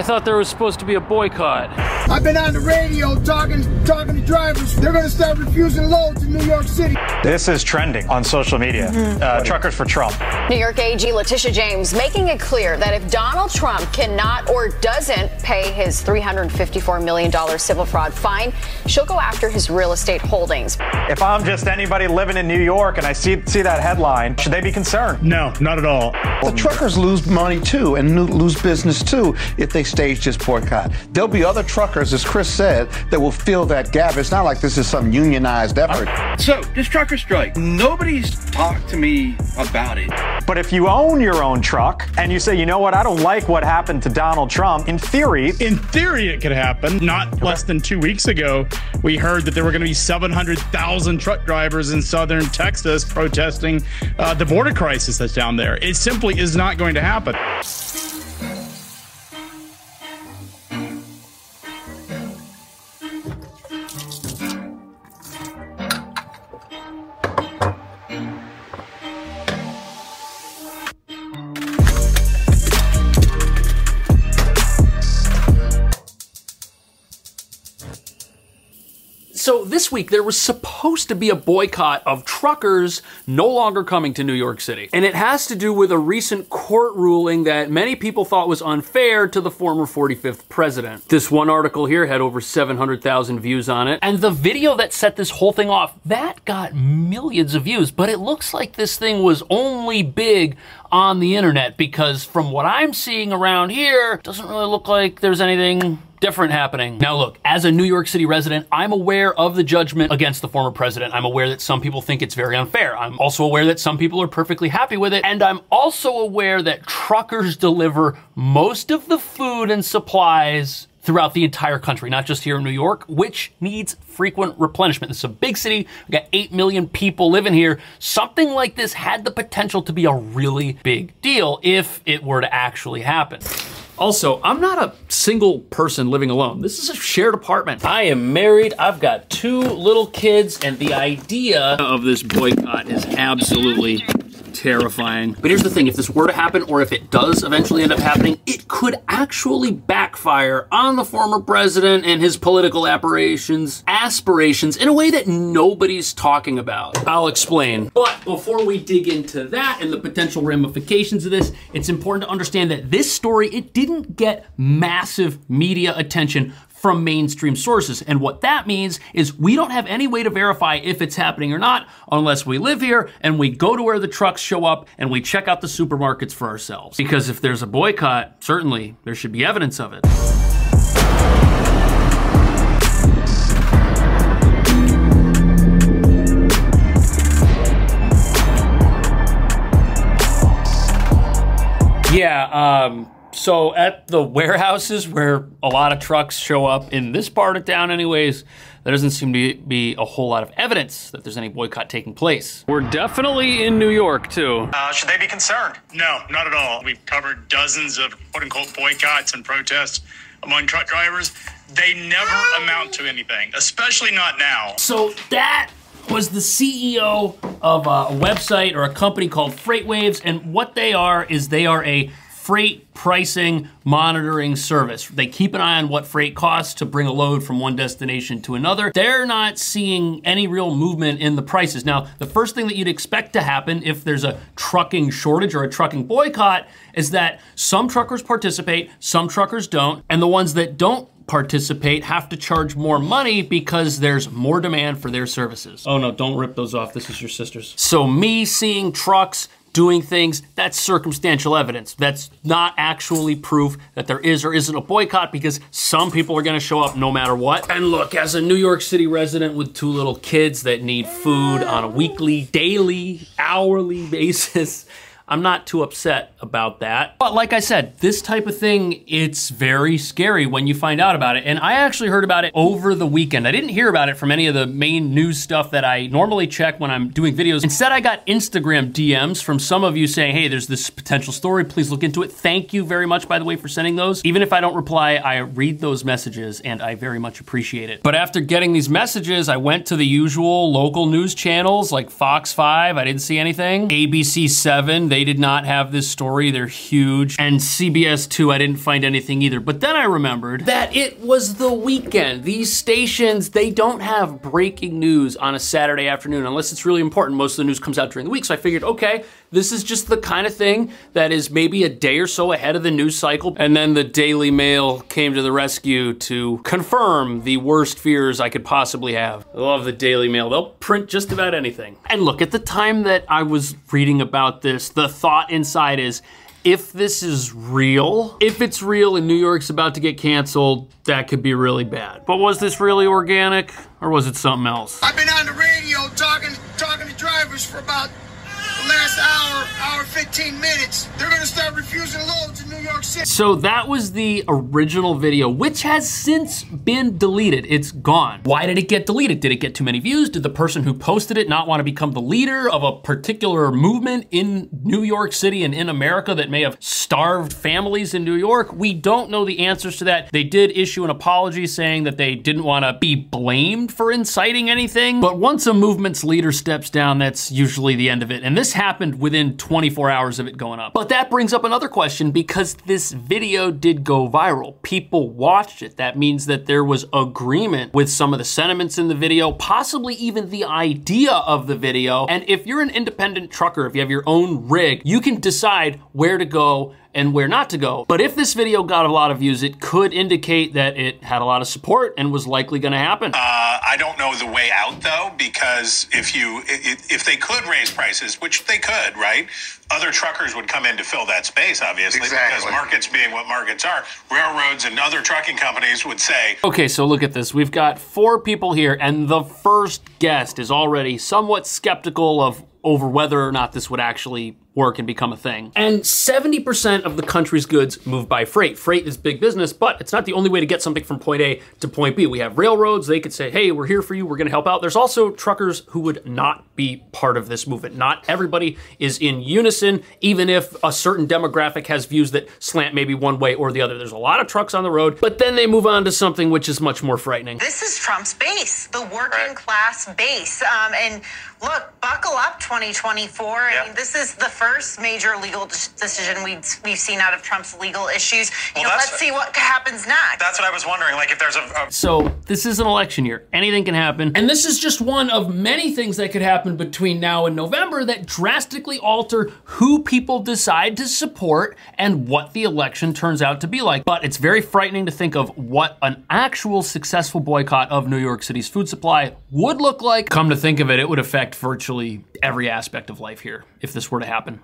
thought there was supposed to be a boycott. I've been on the radio talking to drivers. They're going to start refusing loads in New York City. This is trending on social media. Truckers for Trump. New York AG Letitia James making it clear that if Donald Trump cannot or doesn't pay his $354 million civil fraud fine, she'll go after his real estate holdings. If I'm just anybody living in New York and I see that headline, should they be concerned? No, not at all. The truckers lose money too and lose business too if they stage this boycott. There'll be other truckers, as Chris said, that will fill that gap. It's not like this is some unionized effort. So, this trucker strike, nobody's talked to me about it. But if you own your own truck and you say, you know what, I don't like what happened to Donald Trump, in theory it could happen. Not less than 2 weeks ago, we heard that there were going to be 700,000 truck drivers in southern Texas protesting the border crisis that's down there. It simply is not going to happen. So this week, there was supposed to be a boycott of truckers no longer coming to New York City. And it has to do with a recent court ruling that many people thought was unfair to the former 45th president. This one article here had over 700,000 views on it. And the video that set this whole thing off, that got millions of views. But it looks like this thing was only big on the internet because from what I'm seeing around here, it doesn't really look like there's anything different happening. Now look, as a New York City resident, I'm aware of the judgment against the former president. I'm aware that some people think it's very unfair. I'm also aware that some people are perfectly happy with it. And I'm also aware that truckers deliver most of the food and supplies throughout the entire country, not just here in New York, which needs frequent replenishment. This is a big city. We got 8 million people living here. Something like this had the potential to be a really big deal if it were to actually happen. Also, I'm not a single person living alone. This is a shared apartment. I am married, I've got 2 little kids, and the idea of this boycott is absolutely terrifying. But here's the thing, if this were to happen, or if it does eventually end up happening, it could actually backfire on the former president and his political aspirations in a way that nobody's talking about. I'll explain. But before we dig into that and the potential ramifications of this, it's important to understand that this story, it didn't get massive media attention from mainstream sources. And what that means is we don't have any way to verify if it's happening or not unless we live here and we go to where the trucks show up and we check out the supermarkets for ourselves. Because if there's a boycott, certainly there should be evidence of it. So at the warehouses where a lot of trucks show up in this part of town anyways, there doesn't seem to be a whole lot of evidence that there's any boycott taking place. We're definitely in New York too. Should they be concerned? No, not at all. We've covered dozens of quote-unquote boycotts and protests among truck drivers. They never amount to anything, especially not now. So that was the CEO of a website or a company called FreightWaves, and what they are is they are a freight pricing monitoring service. They keep an eye on what freight costs to bring a load from one destination to another. They're not seeing any real movement in the prices. Now, the first thing that you'd expect to happen if there's a trucking shortage or a trucking boycott is that some truckers participate, some truckers don't, and the ones that don't participate have to charge more money because there's more demand for their services. Oh no, don't rip those off. This is your sister's. So me seeing trucks doing things, that's circumstantial evidence. That's not actually proof that there is or isn't a boycott because some people are gonna show up no matter what. And look, as a New York City resident with 2 little kids that need food on a weekly, daily, hourly basis, I'm not too upset about that. But like I said, this type of thing, it's very scary when you find out about it. And I actually heard about it over the weekend. I didn't hear about it from any of the main news stuff that I normally check when I'm doing videos. Instead, I got Instagram DMs from some of you saying, hey, there's this potential story, please look into it. Thank you very much, by the way, for sending those. Even if I don't reply, I read those messages and I very much appreciate it. But after getting these messages, I went to the usual local news channels like Fox 5, I didn't see anything. ABC 7, they did not have this story. They're huge. And CBS 2, I didn't find anything either. But then I remembered that it was the weekend. These stations, they don't have breaking news on a Saturday afternoon unless it's really important. Most of the news comes out during the week. So I figured, okay, this is just the kind of thing that is maybe a day or so ahead of the news cycle. And then the Daily Mail came to the rescue to confirm the worst fears I could possibly have. I love the Daily Mail. They'll print just about anything. And look, at the time that I was reading about this, the thought inside is, if this is real, if it's real and New York's about to get canceled, that could be really bad. But was this really organic, or was it something else? I've been on the radio talking to drivers for about the last hour 15 minutes. They're gonna start refusing loads in New York City. So that was the original video, which has since been deleted. It's gone. Why did it get deleted? Did it get too many views? Did the person who posted it not want to become the leader of a particular movement in New York City and in America that may have starved families in New York? We don't know the answers to that. They did issue an apology saying that they didn't want to be blamed for inciting anything. But once a movement's leader steps down, that's usually the end of it. And this happened within 24 hours of it going up. But that brings up another question, because this video did go viral. People watched it. That means that there was agreement with some of the sentiments in the video, possibly even the idea of the video. And if you're an independent trucker, if you have your own rig, you can decide where to go and where not to go. But if this video got a lot of views, it could indicate that it had a lot of support and was likely gonna happen. I don't know the way out though, because if they could raise prices, which they could, right? Other truckers would come in to fill that space, obviously, because markets being what markets are, railroads and other trucking companies would say. Okay, so look at this. We've got 4 people here, and the first guest is already somewhat skeptical over whether or not this would actually work and become a thing. And 70% of the country's goods move by freight. Freight is big business, but it's not the only way to get something from point A to point B. We have railroads, they could say, hey, we're here for you, we're gonna help out. There's also truckers who would not be part of this movement. Not everybody is in unison, even if a certain demographic has views that slant maybe one way or the other. There's a lot of trucks on the road, but then they move on to something which is much more frightening. This is Trump's base, the working class base. And look, buckle up 2024. I mean, this is the first major legal decision we've seen out of Trump's legal issues. Let's see what happens next. That's what I was wondering, like if there's a... So this is an election year. Anything can happen. And this is just one of many things that could happen between now and November that drastically alter who people decide to support and what the election turns out to be like. But it's very frightening to think of what an actual successful boycott of New York City's food supply would look like. Come to think of it, it would affect virtually every aspect of life here if this were to happen.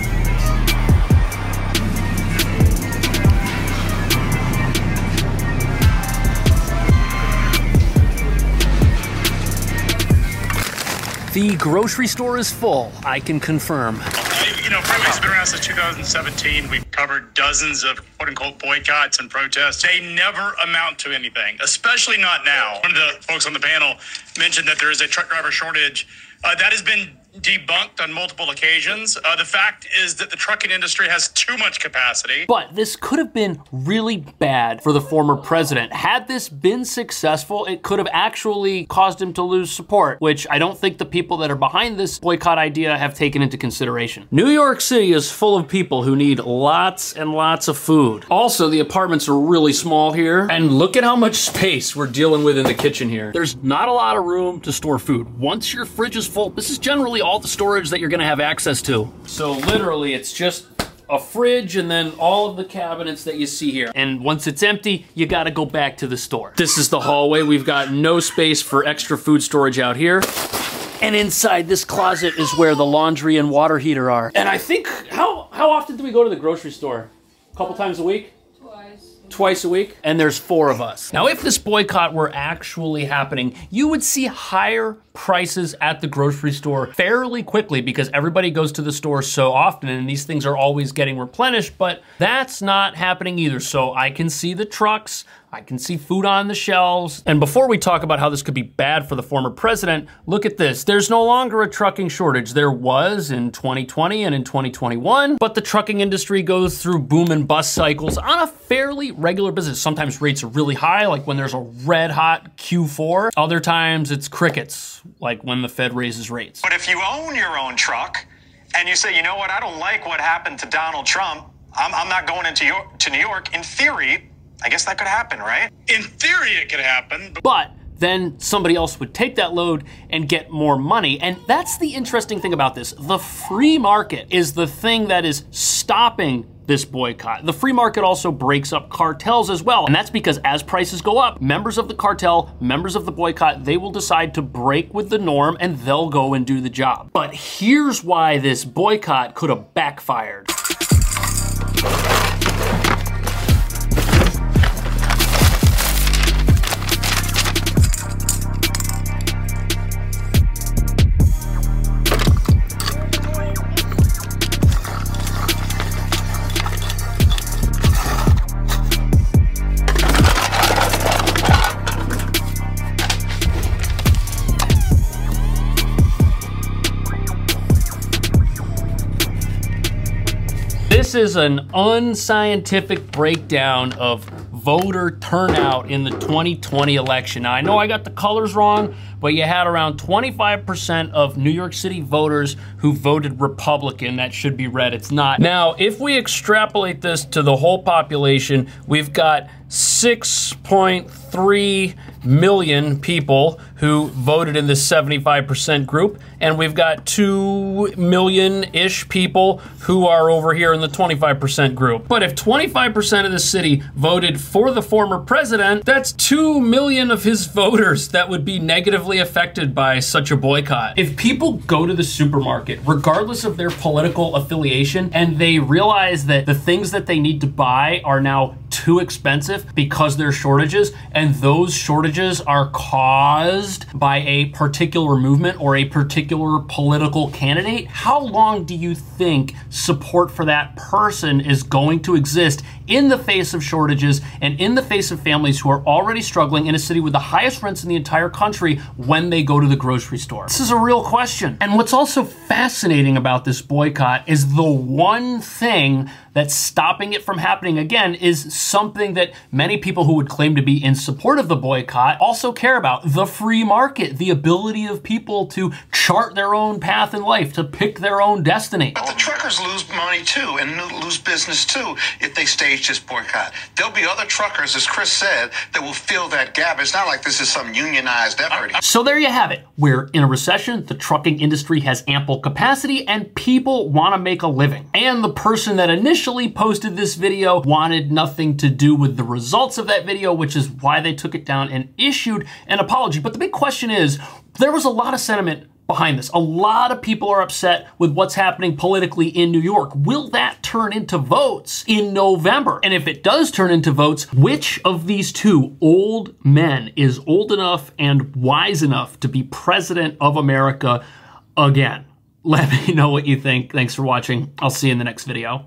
The grocery store is full, I can confirm. Freeway's been around since 2017. We've covered dozens of quote-unquote boycotts and protests. They never amount to anything, especially not now. One of the folks on the panel mentioned that there is a truck driver shortage. That has been debunked on multiple occasions. The fact is that the trucking industry has too much capacity. But this could have been really bad for the former president. Had this been successful, it could have actually caused him to lose support, which I don't think the people that are behind this boycott idea have taken into consideration. New York City is full of people who need lots and lots of food. Also, the apartments are really small here, and look at how much space we're dealing with in the kitchen here. There's not a lot of room to store food. Once your fridge is full, this is generally all the storage that you're gonna have access to. So literally, it's just a fridge and then all of the cabinets that you see here. And once it's empty, you gotta go back to the store. This is the hallway. We've got no space for extra food storage out here. And inside this closet is where the laundry and water heater are. And I think, how often do we go to the grocery store? A couple times a week? Twice a week, and there's 4 of us. Now, if this boycott were actually happening, you would see higher prices at the grocery store fairly quickly because everybody goes to the store so often and these things are always getting replenished, but that's not happening either. So I can see the trucks, I can see food on the shelves. And before we talk about how this could be bad for the former president, look at this. There's no longer a trucking shortage. There was in 2020 and in 2021, but the trucking industry goes through boom and bust cycles on a fairly regular business. Sometimes rates are really high, like when there's a red hot Q4. Other times it's crickets, like when the Fed raises rates. But if you own your own truck and you say, you know what, I don't like what happened to Donald Trump, I'm not going to New York, in theory, I guess that could happen, right? In theory, it could happen. But then somebody else would take that load and get more money. And that's the interesting thing about this. The free market is the thing that is stopping this boycott. The free market also breaks up cartels as well. And that's because as prices go up, members of the cartel, members of the boycott, they will decide to break with the norm and they'll go and do the job. But here's why this boycott could have backfired. This is an unscientific breakdown of voter turnout in the 2020 election. Now, I know I got the colors wrong, but you had around 25% of New York City voters who voted Republican. That should be red. It's not. Now, if we extrapolate this to the whole population, we've got 6.3 million people who voted in this 75% group, and we've got 2 million-ish people who are over here in the 25% group. But if 25% of the city voted for the former president, that's 2 million of his voters that would be negatively affected by such a boycott. If people go to the supermarket, regardless of their political affiliation, and they realize that the things that they need to buy are now too expensive because there are shortages, and those shortages are caused by a particular movement or a particular political candidate, how long do you think support for that person is going to exist in the face of shortages and in the face of families who are already struggling in a city with the highest rents in the entire country when they go to the grocery store? This is a real question. And what's also fascinating about this boycott is the one thing that's stopping it from happening again is something that many people who would claim to be in support of the boycott also care about: the free market, the ability of people to chart their own path in life, to pick their own destiny. But the truckers lose money too and lose business too if they stage this boycott. There'll be other truckers, as Chris said, that will fill that gap. It's not like this is some unionized effort. So there you have it. We're in a recession, the trucking industry has ample capacity, and people want to make a living. And the person that initially posted this video wanted nothing to do with the results of that video, which is why they took it down and issued an apology. But the big question is, there was a lot of sentiment behind this. A lot of people are upset with what's happening politically in New York. Will that turn into votes in November? And if it does turn into votes, which of these two old men is old enough and wise enough to be president of America again? Let me know what you think. Thanks for watching. I'll see you in the next video.